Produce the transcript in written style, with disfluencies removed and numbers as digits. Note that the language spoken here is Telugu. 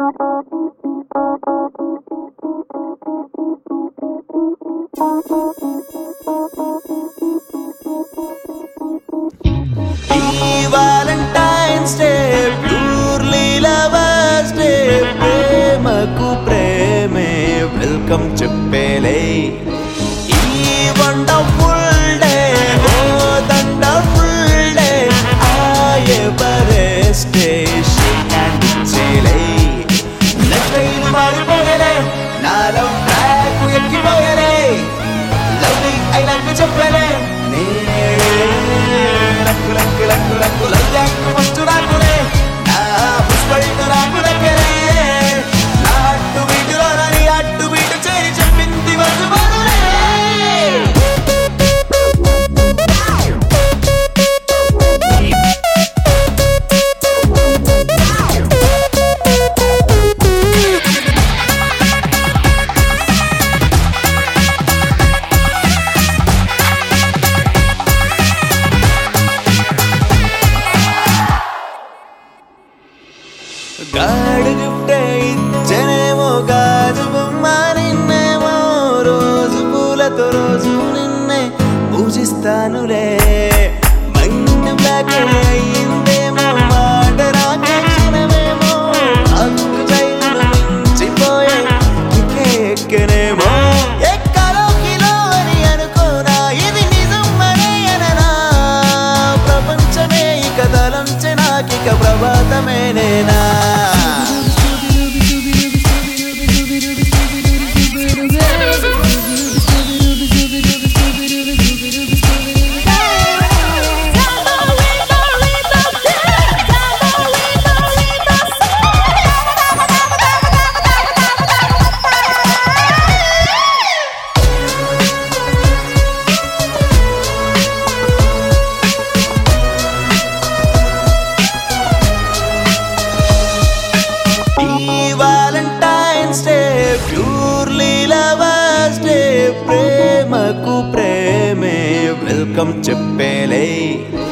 Valentine's Day, purely lovers day, premaku preme, welcome cheppele. Wonderful day, oh thunderful day, Everest day, shake and chile. Nakkailu maaripoyale, na love track ekkipoyale, lovely I love you cheppele. గాడి గిఫ్ట్ ఇచ్చేనేమో గాజు బొమ్మ నిన్నేమో రోజు పూలతో రోజు నిన్నే పూజిస్తానులే మైండ్ బ్లాక్ అయ్యిందేమో మాట రాకే క్షణమేమో హక్కు చైలు మించిపోయే ఎక్కేనేమో ఎక్కలో కిలో అని అనుకోనా ఇది నిజం అనే అననా ప్రపంచమే ఇక తలంచె నాకిక ప్రభాతమే నేనా Valentine's Day, purely lovers day, premaku preme, welcome cheppele.